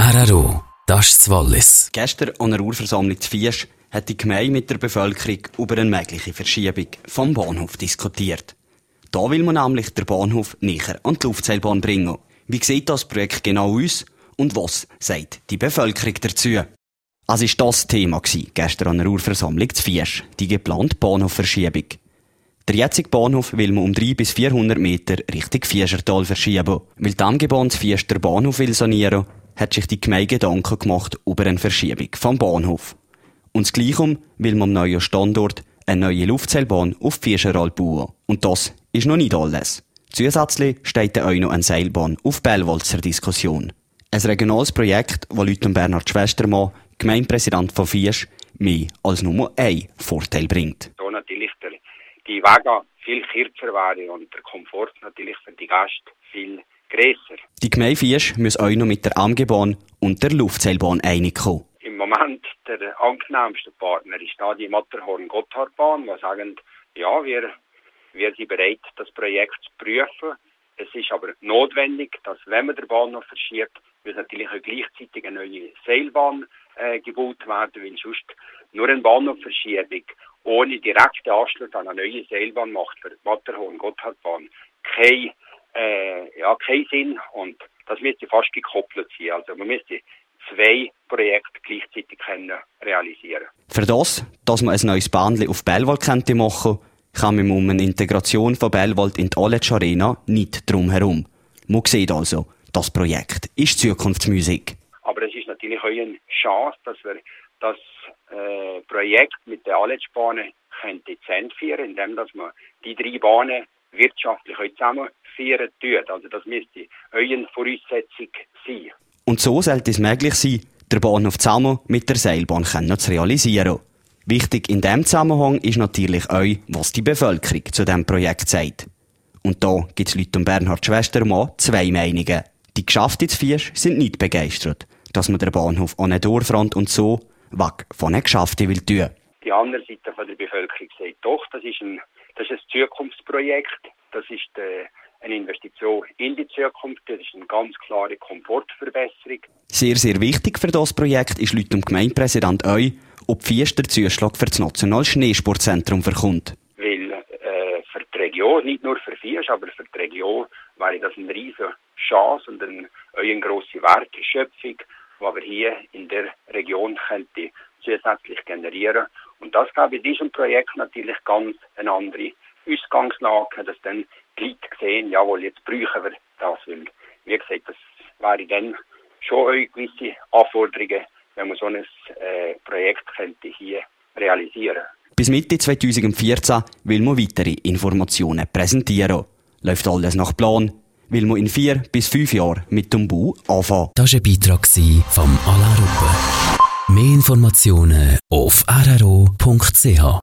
RRO, das ist das Wallis. Gestern an einer Urversammlung zu Viesch hat die Gemeinde mit der Bevölkerung über eine mögliche Verschiebung vom Bahnhof diskutiert. Da will man nämlich den Bahnhof näher an die Luftseilbahn bringen. Wie sieht das Projekt genau aus und was sagt die Bevölkerung dazu? Also war das Thema gestern an einer Urversammlung zu Viesch, die geplante Bahnhofverschiebung. Der jetzige Bahnhof will man um 300 bis 400 Meter Richtung Vieschertal verschieben. Weil die Amgebahn zu Viesch der Bahnhof will sanieren, hat sich die Gemeinde Gedanken gemacht über eine Verschiebung vom Bahnhof. Und das Gleiche will man am neuen Standort eine neue Luftseilbahn auf Vieschertal bauen. Und das ist noch nicht alles. Zusätzlich steht auch noch eine Seilbahn auf Bellwald zur Diskussion. Ein regionales Projekt, das laut Bernhard Schwestermann, Gemeindepräsident von Viesch, mehr als nur einen Vorteil bringt. So natürlich die Wege viel kürzer wären und der Komfort natürlich für die Gäste viel grösser. Die Gemeinde Viesch muss auch noch mit der Amgebahn und der Luftseilbahn einig kommen. Im Moment der angenehmste Partner ist da die Matterhorn-Gotthardbahn, die sagen, ja, wir sind bereit, das Projekt zu prüfen. Es ist aber notwendig, dass, wenn man den Bahnhof verschiebt, muss natürlich auch gleichzeitig eine neue Seilbahn gebaut werden, weil sonst nur eine Bahnhofverschiebung ohne direkten Anschluss an eine neue Seilbahn macht für die Matterhorn-Gotthardbahn keinen Sinn, und das müsste fast gekoppelt sein. Also man müsste 2 Projekte gleichzeitig realisieren. Für das, dass man ein neues Bahnli auf Bellwald könnte machen, kann man um eine Integration von Bellwald in die Aletsch Arena nicht drum herum. Man sieht also, das Projekt ist Zukunftsmusik. Aber es ist natürlich auch eine Chance, dass wir das Projekt mit der Aletschbahnen zu Ende führen, indem dass man die 3 Bahnen wirtschaftlich zusammenführen tut. Also das müsste auch eine Voraussetzung sein. Und so sollte es möglich sein, den Bahnhof zusammen mit der Seilbahn zu realisieren. Wichtig in diesem Zusammenhang ist natürlich auch, was die Bevölkerung zu diesem Projekt sagt. Und da gibt es laut Bernhard Schwestermann 2 Meinungen. Die Geschäfte in Viesch sind nicht begeistert, dass man den Bahnhof an den Dorfrand und so weg von den Geschäften will tun. Die andere Seite von der Bevölkerung sagt doch, das ist ein Zukunftsprojekt, das ist eine Investition in die Zukunft, das ist eine ganz klare Komfortverbesserung. Sehr, sehr wichtig für das Projekt ist laut dem Gemeindepräsident auch, ob Viesch der Zuschlag für das Nationale Schneesportzentrum verkommt. Weil für die Region, nicht nur für Viesch, aber für die Region wäre das eine riesige Chance und eine grosse Wertschöpfung, die wir hier in der Region könnte zusätzlich generieren. Und das gab in diesem Projekt natürlich ganz eine andere Ausgangslage, dass dann die Leute sehen, jawohl, jetzt brauchen wir das. Weil, wie gesagt, das wäre dann schon eine gewisse Anforderungen, wenn man so ein Projekt könnte hier realisieren. Bis Mitte 2014 will man weitere Informationen präsentieren. Läuft alles nach Plan, will man in 4 bis 5 Jahren mit dem Bau anfangen. Das war ein Beitrag vom Alain Ruppe. Mehr Informationen auf rro.ch.